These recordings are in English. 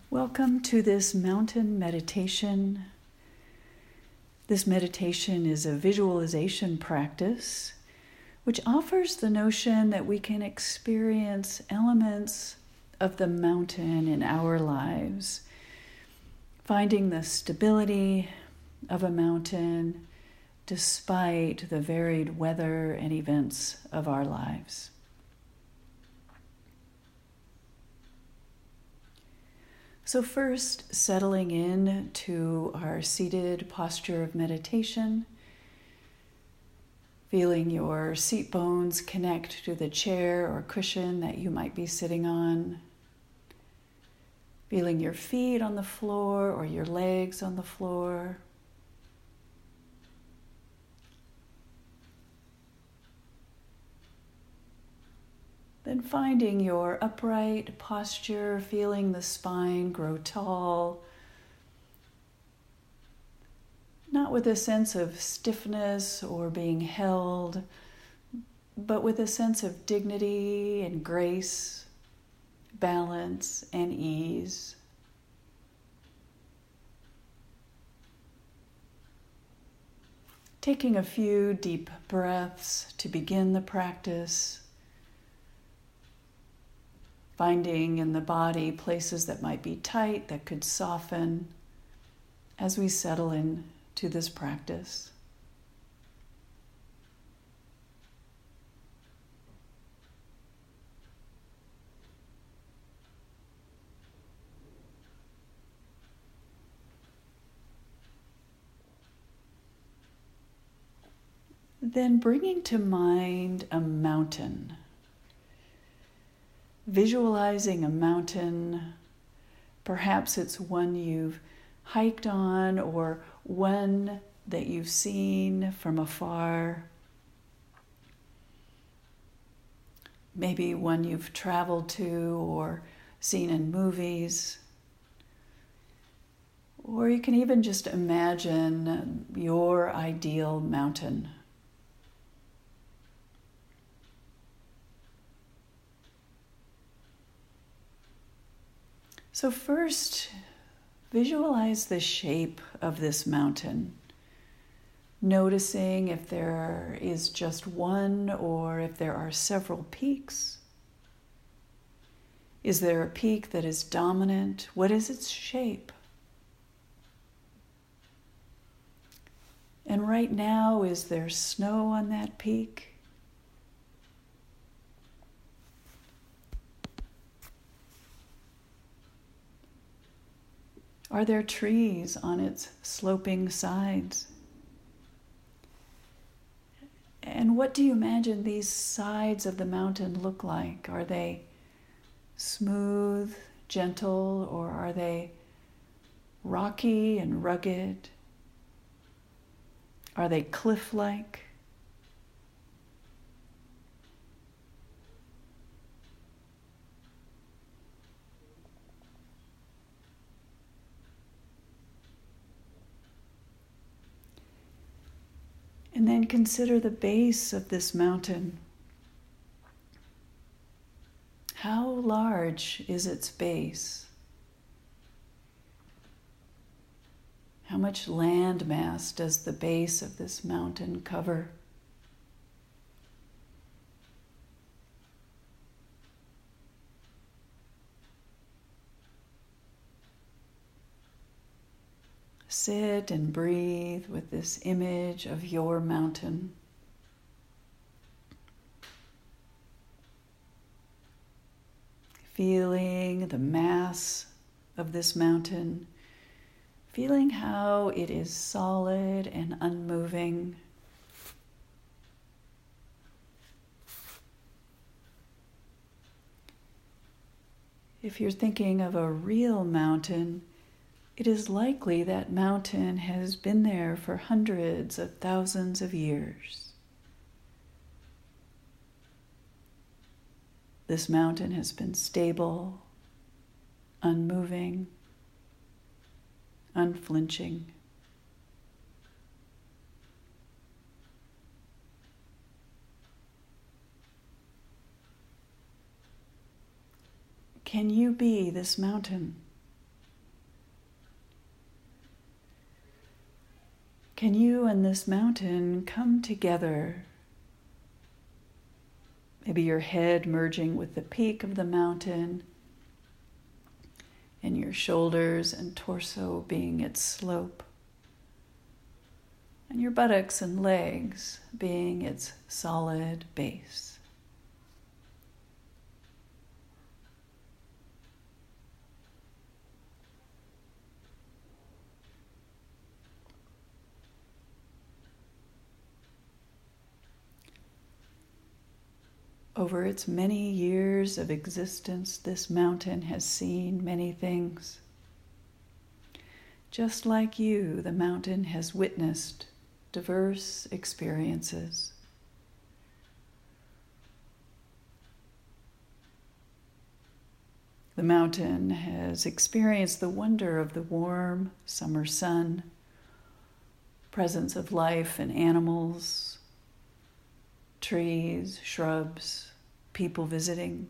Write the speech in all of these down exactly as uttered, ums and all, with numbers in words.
Welcome to this mountain meditation. This meditation is a visualization practice which offers the notion that we can experience elements of the mountain in our lives, finding the stability of a mountain despite the varied weather and events of our lives. So first, settling in to our seated posture of meditation, feeling your seat bones connect to the chair or cushion that you might be sitting on, feeling your feet on the floor or your legs on the floor. Then finding your upright posture, feeling the spine grow tall, not with a sense of stiffness or being held, but with a sense of dignity and grace, balance and ease. Taking a few deep breaths to begin the practice. Finding in the body places that might be tight, that could soften as we settle in to this practice. Then bringing to mind a mountain. Visualizing a mountain, perhaps it's one you've hiked on or one that you've seen from afar. Maybe one you've traveled to or seen in movies. Or you can even just imagine your ideal mountain. So first, visualize the shape of this mountain, noticing if there is just one or if there are several peaks. Is there a peak that is dominant? What is its shape? And right now, is there snow on that peak? Are there trees on its sloping sides? And what do you imagine these sides of the mountain look like? Are they smooth, gentle, or are they rocky and rugged? Are they cliff-like? And then consider the base of this mountain. How large is its base? How much land mass does the base of this mountain cover? Sit and breathe with this image of your mountain. Feeling the mass of this mountain, feeling how it is solid and unmoving. If you're thinking of a real mountain, it is likely that mountain has been there for hundreds of thousands of years. This mountain has been stable, unmoving, unflinching. Can you be this mountain? Can you and this mountain come together? Maybe your head merging with the peak of the mountain, and your shoulders and torso being its slope, and your buttocks and legs being its solid base. Over its many years of existence, this mountain has seen many things. Just like you, the mountain has witnessed diverse experiences. The mountain has experienced the wonder of the warm summer sun, presence of life and animals, trees, shrubs, people visiting.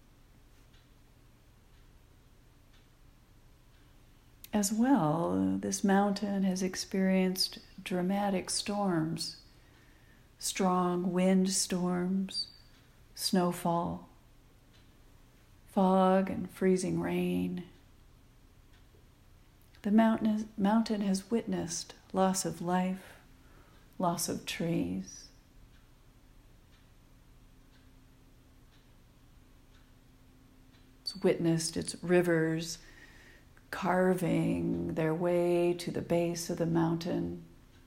As well, this mountain has experienced dramatic storms, strong wind storms, snowfall, fog and freezing rain. The mountain, mountain has witnessed loss of life, loss of trees. It's witnessed its rivers carving their way to the base of the mountain.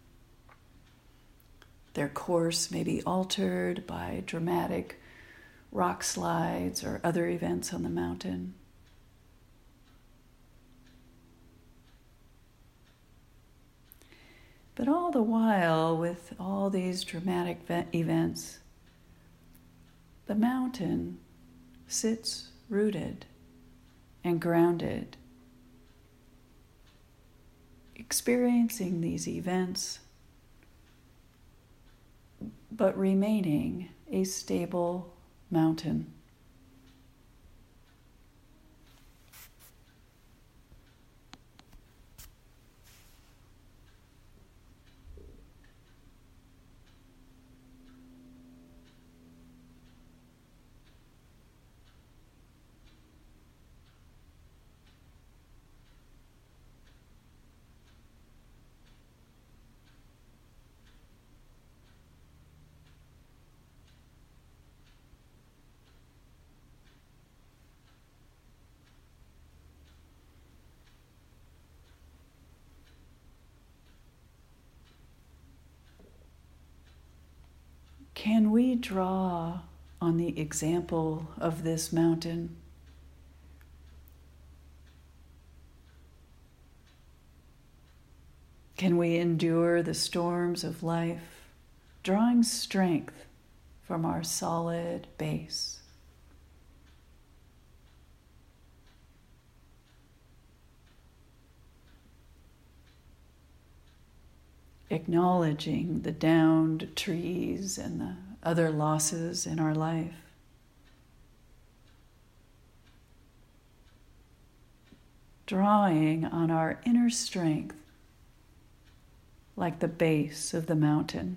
Their course may be altered by dramatic rock slides or other events on the mountain. But all the while, with all these dramatic events, the mountain sits rooted and grounded, experiencing these events, but remaining a stable mountain. Can we draw on the example of this mountain? Can we endure the storms of life, drawing strength from our solid base? Acknowledging the downed trees and the other losses in our life. Drawing on our inner strength like the base of the mountain.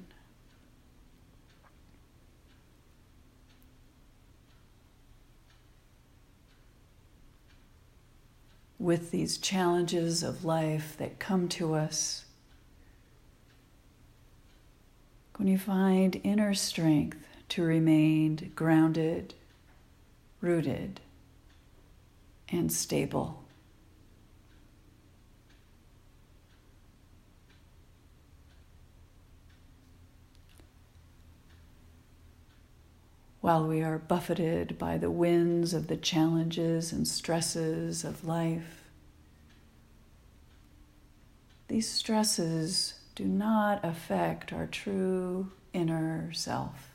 With these challenges of life that come to us, when you find inner strength to remain grounded, rooted, and stable. While we are buffeted by the winds of the challenges and stresses of life, these stresses do not affect our true inner self.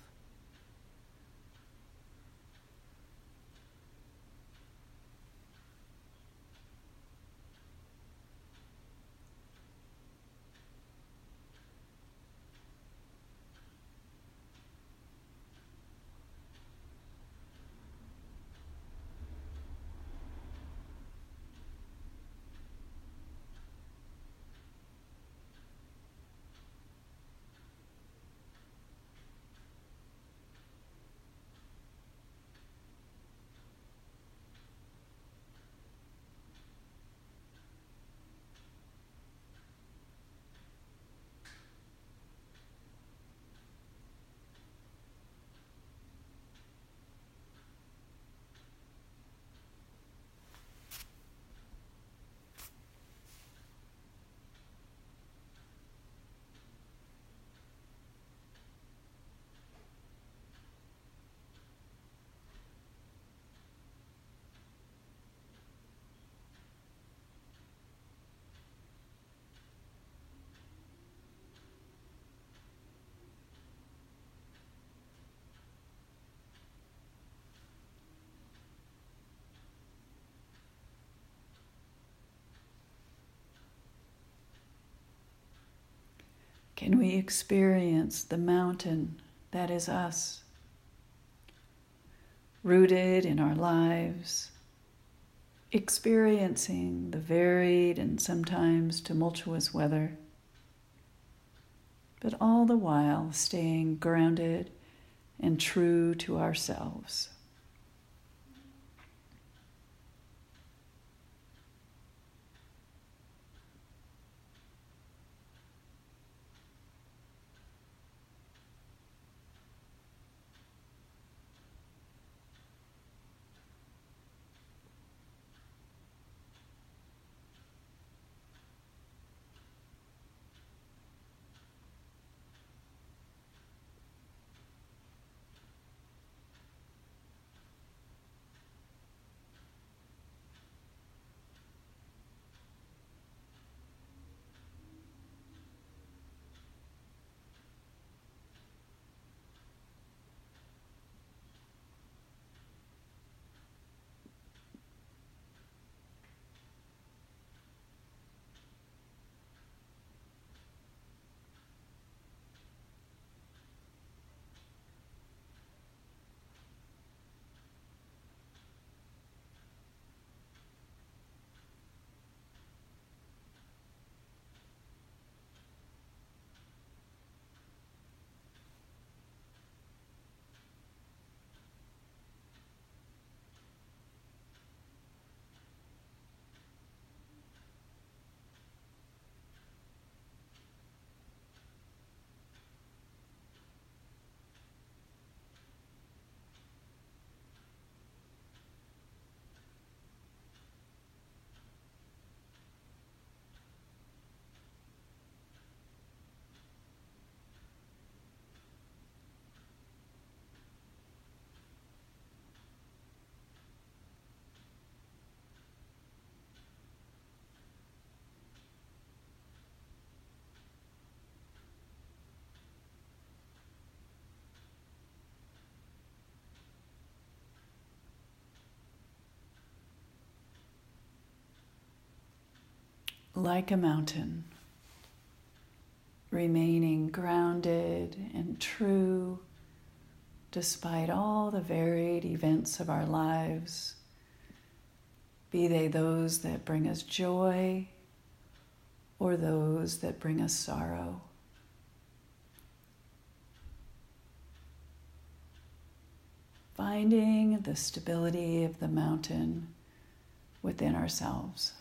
Can we experience the mountain that is us, rooted in our lives, experiencing the varied and sometimes tumultuous weather, but all the while staying grounded and true to ourselves? Like a mountain, remaining grounded and true despite all the varied events of our lives, be they those that bring us joy or those that bring us sorrow. Finding the stability of the mountain within ourselves.